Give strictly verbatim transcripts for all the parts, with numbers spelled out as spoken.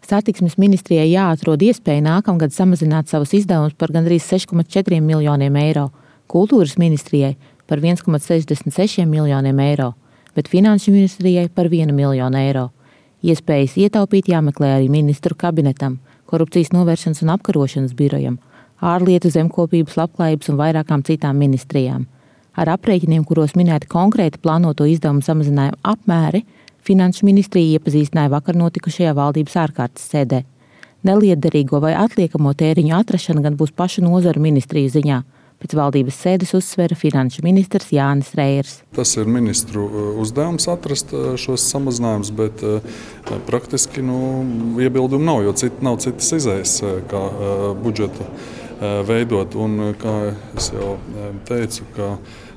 Satiksmes ministrijai jāatrod iespēja nākamgad samazināt savus izdevumus par gandrīz seši komats četri miljoniem eiro, kultūras ministrijai par viens komats sešdesmit seši miljoniem eiro, bet finanšu ministrijai par vienu miljonu eiro. Iespējas ietaupīt jāmeklē arī ministru kabinetam, korupcijas novēršanas un apkarošanas birojam, ārlietu, zemkopības, labklājības un vairākām citām ministrijām. Ar aprēķiniem, kuros minēti konkrēti plānoto izdevumu samazinājumu apmēri, Finanšu ministrija iepazīstināja vakar notikušajā valdības ārkārtas sēdē. Nelietderīgo vai atliekamo tēriņu atrašana gan būs pašu nozaru ministriju ziņā. Pēc valdības sēdes uzsvera finanšu ministrs Jānis Reiers. Tas ir ministru uzdevums atrast šos samazinājumus, bet praktiski nu, iebildumu nav, jo cit, nav citas izējas, kā budžetu veidot. Un, kā es jau teicu, ka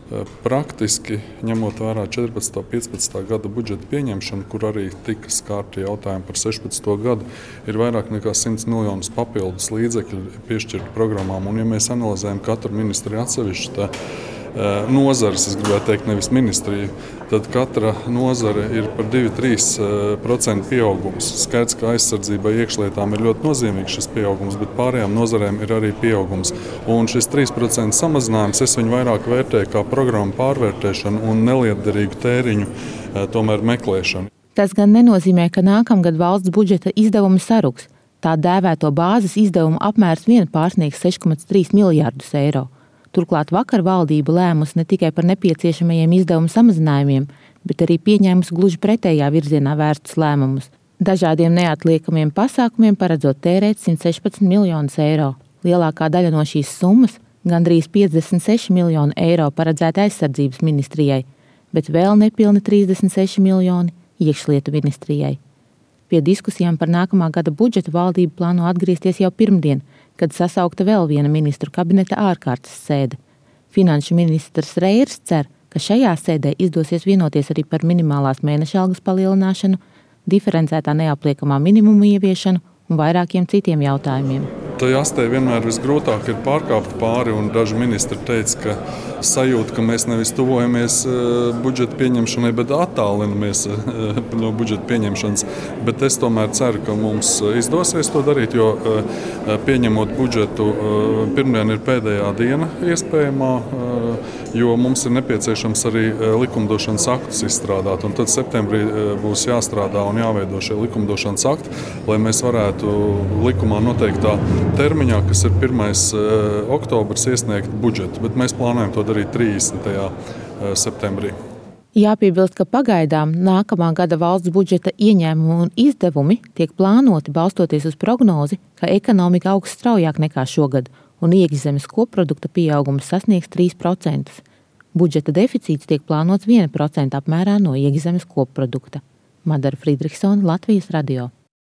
praktiski, ņemot vērā četrpadsmitā un piecpadsmitā gada budžeta pieņemšanu, kur arī tika skārti jautājumi par sešpadsmito gadu, ir vairāk nekā simts miljonus papildus līdzekļu piešķirt programmām. Un, ja mēs analizējam katru ministriju atsevišķi, tā nozares, es gribētu teikt, nevis ministriju, tad katra nozare ir par divi līdz trīs procenti pieaugums. Skaidrs, ka aizsardzībai iekšlietām ir ļoti nozīmīgs šis pieaugums, bet pārējām nozarēm ir arī pieaugums. Un šis trīs procenti samazinājums es viņu vairāk vērtēju kā programmu pārvērtēšanu un nelietderīgu tēriņu tomēr meklēšanu. Tas gan nenozīmē, ka nākamgad valsts budžeta izdevumi saruks. Tā dēvēto bāzes izdevumu apmērs vien pārsniegs seši komats trīs miljārdus eiro. Turklāt vakar valdība lēmusi ne tikai par nepieciešamajiem izdevumu samazinājumiem, bet arī pieņēmusi gluži pretējā virzienā vērstus lēmumus. Dažādiem neatliekamiem pasākumiem paredzot tērēt simt sešpadsmit miljonus eiro. Lielākā daļa no šīs summas, gandrīz piecdesmit seši miljoni eiro, paredzēta aizsardzības ministrijai, bet vēl nepilni trīsdesmit seši miljoni iekšlietu ministrijai. Pie diskusijām par nākamā gada budžetu valdība plāno atgriezties jau pirmdien, kad sasaukta vēl viena ministru kabineta ārkārtas sēde. Finanšu ministrs Reiers cer, ka šajā sēdē izdosies vienoties arī par minimālās mēneša algas palielināšanu, diferencētā neapliekamā minimumu ieviešanu un vairākiem citiem jautājumiem. Tai astē vienmēr visgrūtāk ir pārkāpt pāri, un daži ministri teica, ka sajūta, ka mēs nevis tuvojamies budžeta pieņemšanai, bet attālinamies no budžeta pieņemšanas. Bet es tomēr ceru, ka mums izdosies to darīt, jo pieņemot budžetu, pirmdien ir pēdējā diena iespējamā, jo mums ir nepieciešams arī likumdošanas aktus izstrādāt, un tad septembrī būs jāstrādā un jāveido šie likumdošanas akti, lai mēs varētu likumā noteiktā termiņā, kas ir pirmais oktobrs, iesniegt budžetu, bet mēs plānojam to darīt trīsdesmitajā septembrī. Jāpiebilst, ka pagaidām nākamā gada valsts budžeta ieņēmumi un izdevumi tiek plānoti balstoties uz prognozi, ka ekonomika augs straujāk nekā šogad un iekšzemes koprodukta pieaugums sasniegs trīs procentus. Budžeta deficīts tiek plānots viena procenta apmērā no iekšzemes koprodukta. Madara Friedrichsone, Latvijas radio.